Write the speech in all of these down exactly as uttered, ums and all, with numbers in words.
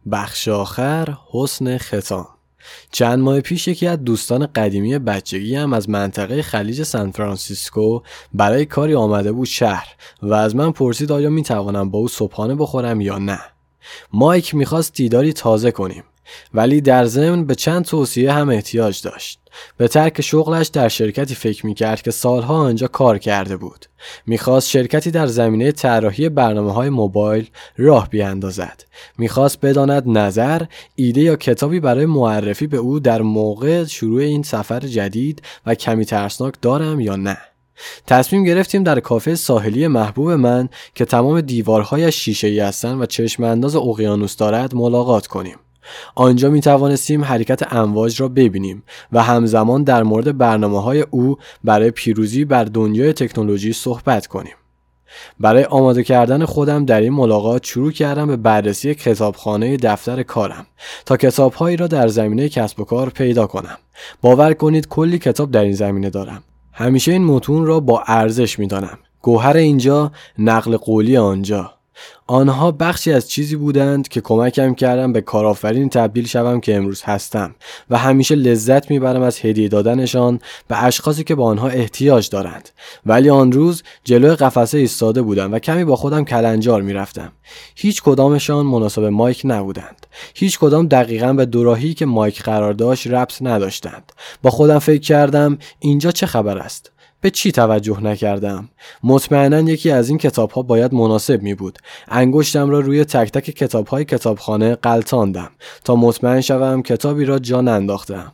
بخش آخر، حسن ختام. چند ماه پیش یکی از دوستان قدیمی بچگی هم از منطقه خلیج سان فرانسیسکو برای کاری آمده بود شهر و از من پرسید آیا میتوانم با او صبحانه بخورم یا نه. مایک میخواست دیداری تازه کنیم، ولی در ضمن به چند توصیه هم احتیاج داشت. به ترک شغلش در شرکتی فکر میکرد که سالها آنجا کار کرده بود. میخواست شرکتی در زمینه طراحی برنامه‌های موبایل راه بیاندازد. میخواست بداند نظر، ایده یا کتابی برای معرفی به او در موقع شروع این سفر جدید و کمی ترسناک دارم یا نه. تصمیم گرفتیم در کافه ساحلی محبوب من که تمام دیوارهایش شیشه‌ای هستند و چشم انداز اقیانوس دارد ملاقات کنیم. آنجا می توانستیم حرکت امواج را ببینیم و همزمان در مورد برنامه‌های او برای پیروزی بر دنیای تکنولوژی صحبت کنیم. برای آماده کردن خودم در این ملاقات شروع کردم به بررسی کتابخانه دفتر کارم تا کتاب‌هایی را در زمینه کسب و کار پیدا کنم. باور کنید کلی کتاب در این زمینه دارم. همیشه این متون را با ارزش می‌دانم. گوهر اینجا، نقل قولی آنجا. آنها بخشی از چیزی بودند که کمکم کردم به کارآفرین تبدیل شوم که امروز هستم و همیشه لذت میبرم از هدیه دادنشان به اشخاصی که با آنها احتیاج دارند. ولی آن روز جلوی قفسه ایستاده بودم و کمی با خودم کلنجار میرفتم. هیچ کدامشان مناسب مایک نبودند. هیچ کدام دقیقاً به دوراهی که مایک قرار داشت ربط نداشتند. با خودم فکر کردم اینجا چه خبر است؟ به چی توجه نکردم؟ مطمئناً یکی از این کتاب‌ها باید مناسب می بود. انگشتم را روی تک تک کتاب‌های کتابخانه غلطاندم تا مطمئن شوم کتابی را جا ننداختم.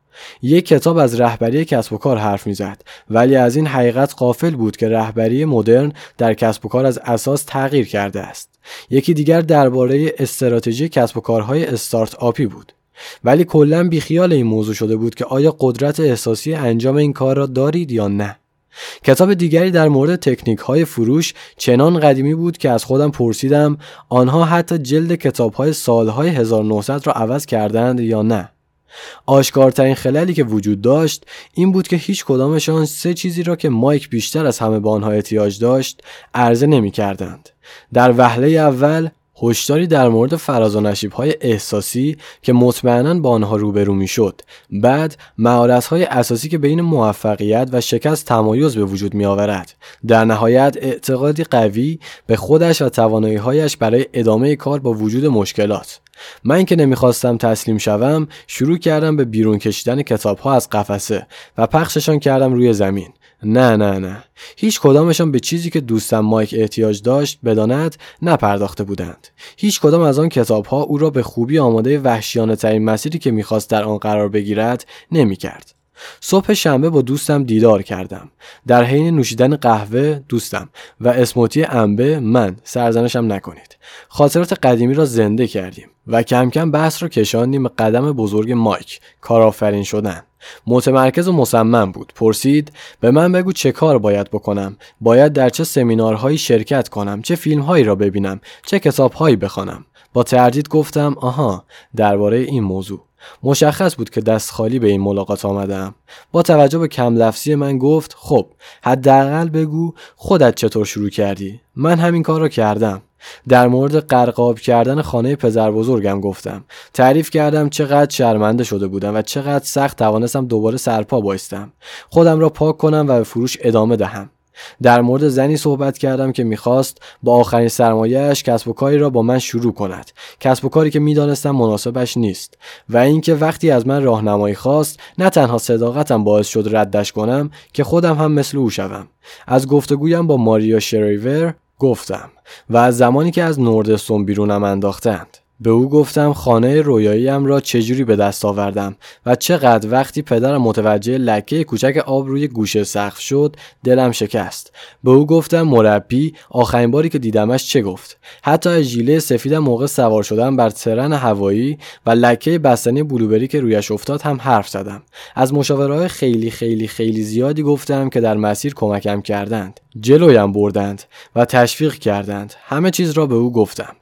یک کتاب از رهبری کسب و کار حرف می‌زد، ولی از این حقیقت غافل بود که رهبری مدرن در کسب و کار از اساس تغییر کرده است. یکی دیگر درباره استراتژی کسب و کارهای استارت آپی بود. ولی کلاً بیخیال این موضوع شده بود که آیا قدرت احساسی انجام این کار را دارید یا نه. کتاب دیگری در مورد تکنیک های فروش چنان قدیمی بود که از خودم پرسیدم آنها حتی جلد کتاب های سالهای هزار و نهصد را عوض کردند یا نه. آشکارترین خللی که وجود داشت این بود که هیچ کدامشان سه چیزی را که مایک بیشتر از همه به آنها احتیاج داشت عرضه نمی کردند. در وهله اول هشداری در مورد فراز و نشیب‌های احساسی که مطمئناً با آنها روبرو می‌شد. بعد مهارت‌های اساسی که بین موفقیت و شکست تمایز به وجود می‌آورد. در نهایت اعتقادی قوی به خودش و توانایی‌هایش برای ادامه کار با وجود مشکلات. من که نمیخواستم تسلیم شوم شروع کردم به بیرون کشیدن کتاب‌ها از قفسه و پخششان کردم روی زمین. نه نه نه هیچ کدامشان به چیزی که دوستم مایک احتیاج داشت بداند نپرداخته بودند. هیچ کدام از آن کتاب‌ها او را به خوبی آماده وحشیانه ترین مسیری که می‌خواست در آن قرار بگیرد نمی‌کرد. صبح شنبه با دوستم دیدار کردم. در حین نوشیدن قهوه دوستم و اسموتی انبه من، سرزنشم نکنید. خاطرات قدیمی را زنده کردیم و کم کم بحث را کشاندیم به قدم بزرگ مایک، کارآفرین شدن. متمرکز و مصمم بود. پرسید به من بگو چه کار باید بکنم، باید در چه سمینارهایی شرکت کنم، چه فیلمهایی را ببینم، چه کتابهایی بخوانم. با تردید گفتم آها، درباره این موضوع. مشخص بود که دست خالی به این ملاقات آمدم. با توجه به کم لفظی من گفت خب حداقل بگو خودت چطور شروع کردی. من همین کار را کردم. در مورد غرقاب کردن خانه پدر بزرگم گفتم. تعریف کردم چقدر شرمنده شده بودم و چقدر سخت توانستم دوباره سرپا بایستم، خودم را پاک کنم و به فروش ادامه دهم. در مورد زنی صحبت کردم که میخواست با آخرین سرمایه‌اش کسب و کاری را با من شروع کند، کسب و کاری که میدانستم مناسبش نیست و اینکه وقتی از من راهنمایی خواست نه تنها صداقتم باعث شد ردش کنم که خودم هم مثل او شوم. از گفتگویم با ماریا شریور گفتم و از زمانی که از نوردستون بیرونم انداختند. به او گفتم خانه رویاییم را چجوری به دست آوردم و چقدر وقتی پدرم متوجه لکه کوچک آب روی گوشه سقف شد دلم شکست. به او گفتم مربی آخرین باری که دیدمش چه گفت. حتی از ژیله سفیدم موقع سوار شدن بر ترن هوایی و لکه بستنی بلوبری که رویش افتاد هم حرف زدم. از مشاوره‌های خیلی خیلی خیلی زیادی گفتم که در مسیر کمکم کردند، جلویم بردند و تشویق کردند. همه چیز را به او گفتم.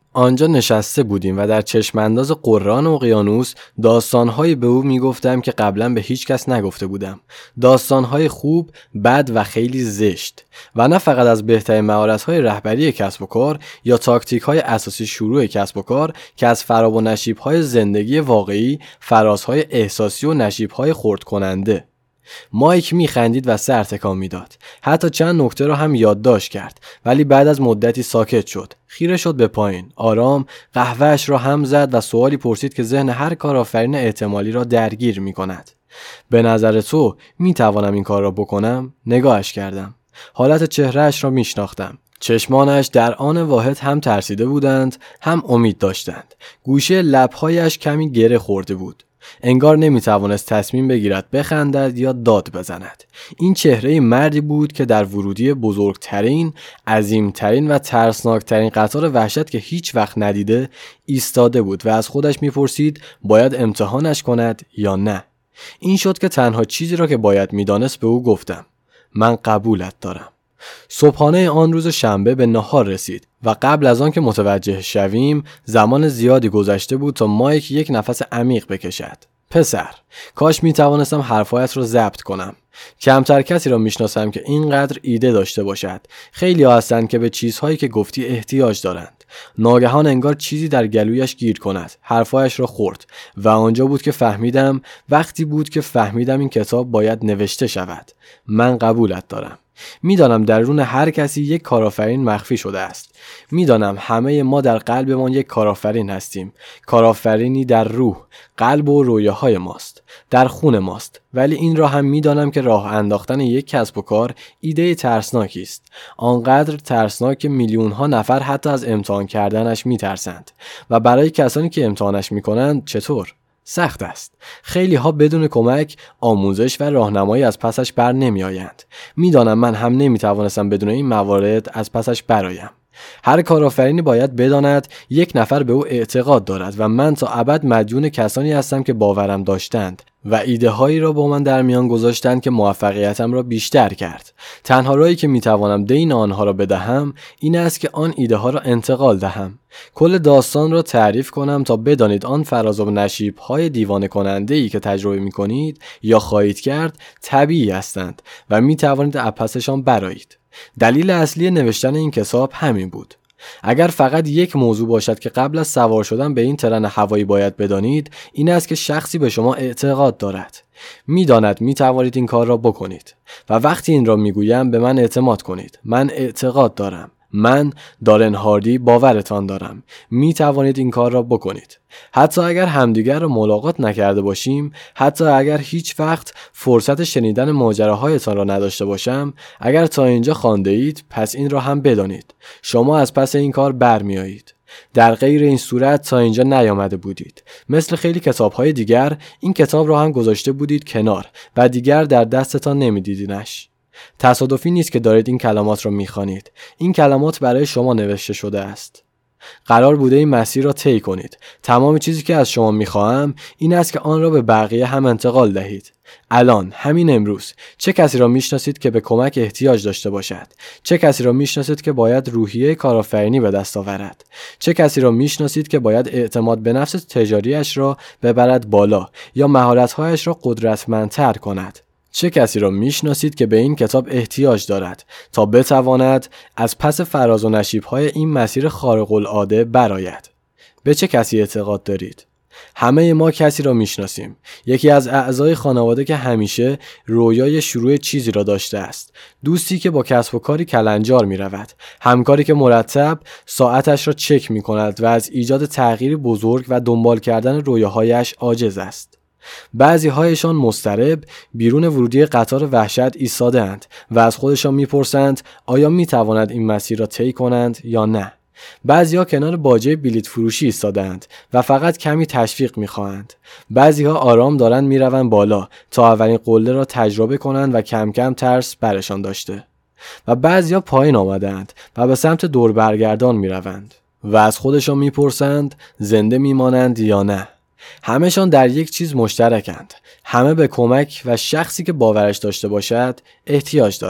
آنجا نشسته بودیم و در چشمانداز قرآن اقیانوس داستان‌هایی به او میگفتم که قبلا به هیچ کس نگفته بودم. داستان‌های خوب، بد و خیلی زشت. و نه فقط از بهترین مهارت‌های رهبری کسب و کار یا تاکتیک‌های اساسی شروع کسب و کار که از فراب و نشیب‌های زندگی واقعی، فرازهای احساسی و نشیب‌های خرد کننده. مایک میخندید و سر تکان میداد. حتی چند نکته را هم یادداشت کرد، ولی بعد از مدتی ساکت شد. خیره شد به پایین، آرام قهوه‌اش را هم زد و سوالی پرسید که ذهن هر کارآفرین احتمالی را درگیر میکند. به نظر تو میتوانم این کار را بکنم؟ نگاهش کردم. حالت چهرهش را میشناختم. چشمانش در آن واحد هم ترسیده بودند، هم امید داشتند. گوشه لب‌هایش کمی گره خورده بود. انگار نمیتوانست تصمیم بگیرد بخندد یا داد بزند. این چهره مردی بود که در ورودی بزرگترین، عظیمترین و ترسناکترین قطار وحشت که هیچ وقت ندیده ایستاده بود و از خودش میپرسید باید امتحانش کند یا نه. این شد که تنها چیزی را که باید میدانست به او گفتم: من قبولت دارم. صبحانه آن روز شنبه به نهار رسید و قبل از آن که متوجه شویم زمان زیادی گذشته بود تا مایک یک نفس عمیق بکشد. پسر، کاش می توانستم حرفایت را ضبط کنم. کمتر کسی را میشناسم که اینقدر ایده داشته باشد. خیلی ها هستند که به چیزهایی که گفتی احتیاج دارند. ناگهان انگار چیزی در گلویش گیر کند. حرفایش را خورد و آنجا بود که فهمیدم وقتی بود که فهمیدم این کتاب باید نوشته شود. من قبولت دارم. میدانم درون هر کسی یک کارآفرین مخفی شده است. میدانم همه ما در قلبمان یک کارآفرین هستیم. کارآفرینی در روح، قلب و رویاهای ماست، در خون ماست. ولی این را هم میدانم که راه انداختن یک کسب و کار ایده ترسناکی است. آنقدر ترسناک که میلیون ها نفر حتی از امتحان کردنش میترسند. و برای کسانی که امتحانش میکنند چطور؟ سخت است. خیلی ها بدون کمک، آموزش و راهنمایی از پسش بر نمی آیند. می دانم من هم نمی توانستم بدون این موارد از پسش برایم. هر کارآفرینی باید بداند یک نفر به او اعتقاد دارد و من تا ابد مدیون کسانی هستم که باورم داشتند و ایده هایی را با من در میان گذاشتند که موفقیتم را بیشتر کرد. تنها راهی که می توانم دین آنها را بدهم این است که آن ایده ها را انتقال دهم. کل داستان را تعریف کنم تا بدانید آن فراز و نشیب های دیوانه کننده ای که تجربه می کنید یا خواهید کرد طبیعی هستند و می توانید از پسشان برآیید. دلیل اصلی نوشتن این کتاب همین بود. اگر فقط یک موضوع باشد که قبل از سوار شدن به این ترن هوایی باید بدانید، این است که شخصی به شما اعتقاد دارد. میداند می توانید این کار را بکنید و وقتی این را میگویم به من اعتماد کنید. من اعتقاد دارم. من دارن هاردی باورتان دارم. می توانید این کار را بکنید. حتی اگر همدیگر را ملاقات نکرده باشیم، حتی اگر هیچ وقت فرصت شنیدن ماجراهایتان را نداشته باشم، اگر تا اینجا خوانده اید، پس این را هم بدانید. شما از پس این کار برمی آیید. در غیر این صورت تا اینجا نیامده بودید. مثل خیلی کتاب‌های دیگر، این کتاب را هم گذاشته بودید کنار و دیگر در دستتان نمی‌دیدینش. تصادفی نیست که دارید این کلمات را می‌خوانید. این کلمات برای شما نوشته شده است. قرار بوده این مسیر را طی کنید. تمام چیزی که از شما می‌خواهم این است که آن را به بقیه هم انتقال دهید. الان، همین امروز، چه کسی را میشناسید که به کمک احتیاج داشته باشد؟ چه کسی را میشناسید که باید روحیه کارآفرینی به دست آورد؟ چه کسی را میشناسید که باید اعتماد به نفس تجاریش را ببرد بالا یا مهارت‌هایش را قدرتمندتر کند؟ چه کسی را میشناسید که به این کتاب احتیاج دارد تا بتواند از پس فراز و نشیب‌های این مسیر خارق العاده برآید؟ به چه کسی اعتقاد دارید؟ همه ما کسی را میشناسیم. یکی از اعضای خانواده که همیشه رویای شروع چیزی را داشته است. دوستی که با کسب و کاری کلنجار می رود. همکاری که مرتب ساعتش را چک می کند و از ایجاد تغییری بزرگ و دنبال کردن رویاهایش عاجز است. بعضی هایشان مضطرب بیرون ورودی قطار وحشت ایستاده‌اند و از خودشان میپرسند آیا میتواند این مسیر را طی کنند یا نه. بعضی‌ها کنار باجه بلیط فروشی ایستاده‌اند و فقط کمی تشویق می‌خواهند. بعضی‌ها آرام دارند میروند بالا تا اولین قله را تجربه کنند و کم کم ترس برشان داشته. و بعضی‌ها پایین آمدند و به سمت دور برگردان میروند و از خودشان میپرسند زنده میمانند یا نه. همه‌شان در یک چیز مشترکند. همه به کمک و شخصی که باورش داشته باشد احتیاج دارند.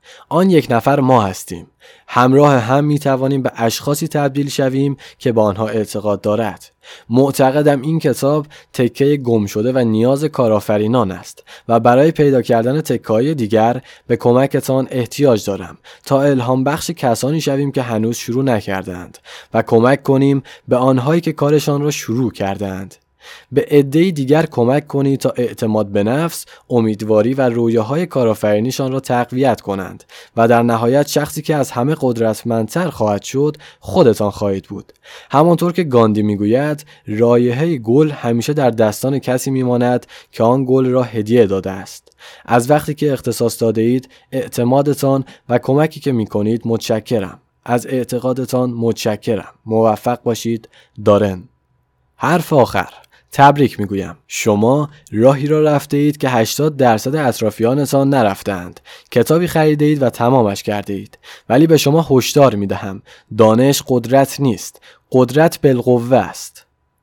آن یک نفر ما هستیم. همراه هم می توانیم به اشخاصی تبدیل شویم که به آنها اعتقاد دارد. معتقدم این کتاب تکه گم شده و نیاز کارآفرینان است و برای پیدا کردن تکه‌های دیگر به کمکتان احتیاج دارم تا الهام بخش کسانی شویم که هنوز شروع نکردند و کمک کنیم به آنهایی که کارشان را شروع کردند. به عده‌ای دیگر کمک کنید تا اعتماد به نفس، امیدواری و رویاهای کارآفرینیشان را تقویت کنند و در نهایت شخصی که از همه قدرتمندتر خواهد شد خودتان خواهید بود. همانطور که گاندی میگوید رایحه گل همیشه در دستان کسی میماند که آن گل را هدیه داده است. از وقتی که اختصاص داده اید، اعتمادتان و کمکی که میکنید متشکرم. از اعتقادتان متشکرم. موفق باشید. دارن. حرف آخر. تبریک میگویم. شما راهی را رفته اید که هشتاد درصد اطرافیانتان نرفتند. کتابی خریده اید و تمامش کرده اید. ولی به شما هشدار میدهم. دانش قدرت نیست. قدرت بالقوه است.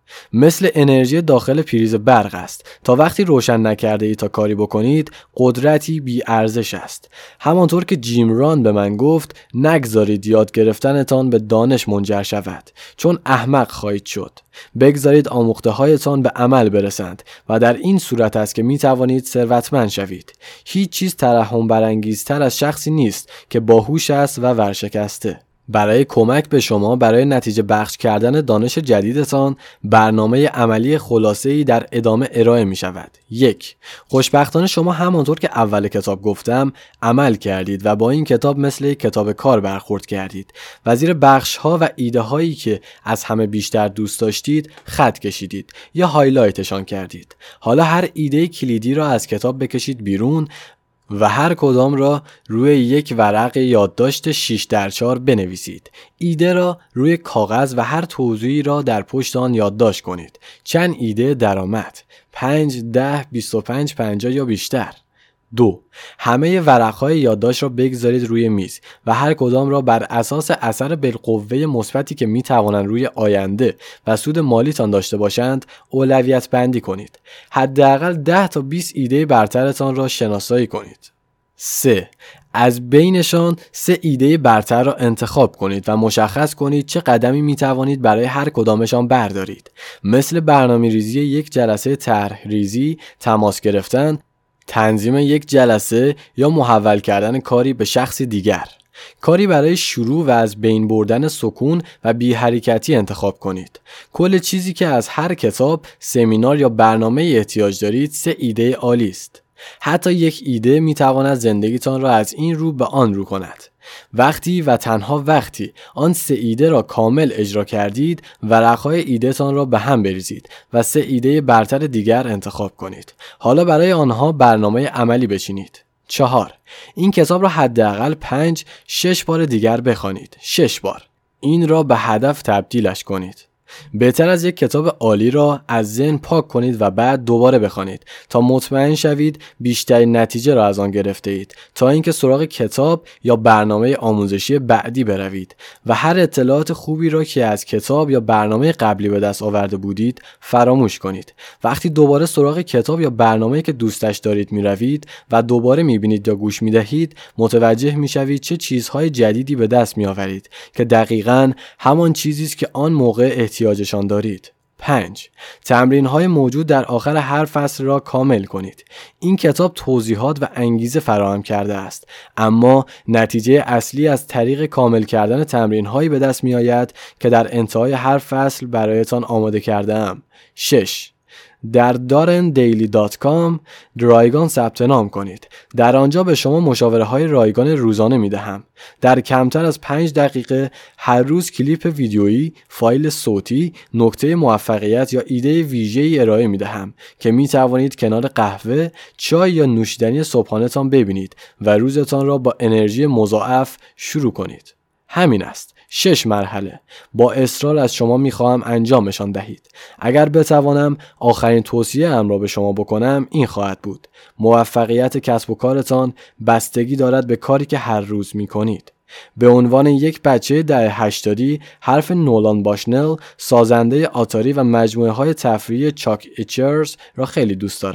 مثل انرژی داخل پریز برق است. تا وقتی روشن نکرده اید تا کاری بکنید، قدرتی بی ارزش است. همانطور که جیم ران به من گفت، نگذارید یاد گرفتنتان به دانش منجر شود، چون احمق خواهید شد. بگذارید آموخته هایتان به عمل برسند و در این صورت است که می توانید ثروتمند شوید. هیچ چیز ترحم برانگیزتر از شخصی نیست که باهوش است و ورشکسته. برای کمک به شما برای نتیجه بخش کردن دانش جدیدتان برنامه عملی خلاصه‌ای در ادامه ارائه می شود. یک. خوشبختانه شما همانطور که اول کتاب گفتم عمل کردید و با این کتاب مثل یک کتاب کار برخورد کردید و زیر بخش ها و ایده هایی که از همه بیشتر دوست داشتید خط کشیدید یا هایلایتشان کردید. حالا هر ایده کلیدی را از کتاب بکشید بیرون و هر کدام را روی یک ورق یادداشت شش در چهار بنویسید. ایده را روی کاغذ و هر توضیحی را در پشت آن یادداشت کنید. چند ایده درآمد؟ پنج، ده، بیست و پنج، پنجاه یا بیشتر؟ دو. همه ورقهای یادداشت را بگذارید روی میز و هر کدام را بر اساس اثر بالقوه مثبتی که می توانند روی آینده و سود مالیتان داشته باشند اولویت بندی کنید. حداقل ده تا بیست ایده برترتان را شناسایی کنید. سه. از بینشان سه ایده برتر را انتخاب کنید و مشخص کنید چه قدمی می توانید برای هر کدامشان بردارید. مثل برنامه‌ریزی یک جلسه طرح ریزی، تماس گرفتن، تنظیم یک جلسه یا محول کردن کاری به شخص دیگر. کاری برای شروع و از بین بردن سکون و بی حرکتی انتخاب کنید. کل چیزی که از هر کتاب، سمینار یا برنامه احتیاج دارید سه ایده عالی است. حتی یک ایده می تواند زندگیتان را از این رو به آن رو کند. وقتی و تنها وقتی آن سه ایده را کامل اجرا کردید، ورقهای ایدهتان را به هم بریزید و سه ایده برتر دیگر انتخاب کنید. حالا برای آنها برنامه عملی بچینید. چهار. این کتاب را حداقل پنج، شش بار دیگر بخوانید. شش بار. این را به هدف تبدیلش کنید. بهتر از یک کتاب عالی را از ذهن پاک کنید و بعد دوباره بخوانید تا مطمئن شوید بیشترین نتیجه را از آن گرفته اید تا اینکه سراغ کتاب یا برنامه آموزشی بعدی بروید و هر اطلاعات خوبی را که از کتاب یا برنامه قبلی به دست آورده بودید فراموش کنید. وقتی دوباره سراغ کتاب یا برنامه‌ای که دوستش دارید میروید و دوباره میبینید یا گوش میدهید، متوجه میشوید چه چیزهای جدیدی به دست میآورید که دقیقاً همان چیزی است که آن موقع احتیاجشان دارید. پنج. تمرین‌های موجود در آخر هر فصل را کامل کنید. این کتاب توضیحات و انگیزه فراهم کرده است، اما نتیجه اصلی از طریق کامل کردن تمرین‌هایی به دست می‌آید که در انتهای هر فصل برایتان آماده کرده‌ام. شش. در دارن دیلی دات کام رایگان ثبت نام کنید. در آنجا به شما مشاوره های رایگان روزانه می دهم. در کمتر از پنج دقیقه هر روز کلیپ ویدیویی، فایل صوتی، نکته موفقیت یا ایده ویژه‌ای ارائه می دهم که می توانید کنار قهوه، چای یا نوشیدنی صبحانه‌تان ببینید و روزتان را با انرژی مضاعف شروع کنید. همین است. شش مرحله. با اصرار از شما میخواهم انجامشان دهید. اگر بتوانم آخرین توصیه ام را به شما بکنم این خواهد بود: موفقیت کسب و کارتان بستگی دارد به کاری که هر روز میکنید. به عنوان یک بچه دهه هشتادی حرف نولان باشنل، سازنده آتاری و مجموعه های تفریحی چاک ایچرز را خیلی دوست دارم.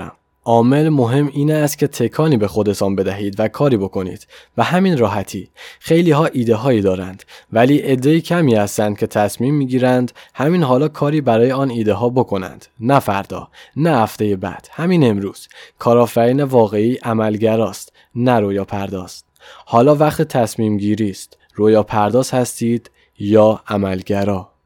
عامل مهم این است که تکانی به خودتان بدهید و کاری بکنید و همین راحتی. خیلی ها ایده هایی دارند ولی عده کمی هستند که تصمیم میگیرند همین حالا کاری برای آن ایده ها بکنند، نه فردا، نه هفته بعد، همین امروز. کارآفرین واقعی عملگراست، نه رویا پرداز. حالا وقت تصمیم گیری است. رویا پرداز هستید یا عملگرا؟